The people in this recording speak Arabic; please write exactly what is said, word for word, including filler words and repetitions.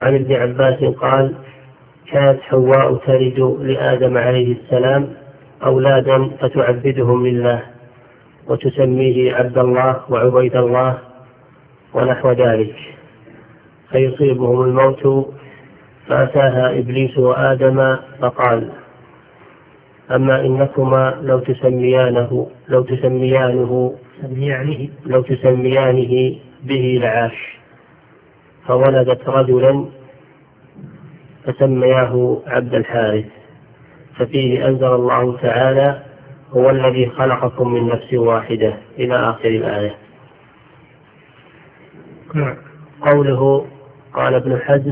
عن ابن عباس قال: كانت حواء تلد لآدم عليه السلام أولادا فتعبدهم لله وتسميه عبد الله وعبيد الله ونحو ذلك، فيصيبهم الموت، فأتاها إبليس وآدم فقال: أما إنكما لو تسميانه لو تسميانه لو تسميانه به لعاش. فولدت رجلا فسمياه عبد الحارث. ففيه أنزل الله تعالى: هو الذي خلقكم من نفس واحدة إلى آخر الآية. قوله قال ابن حزم: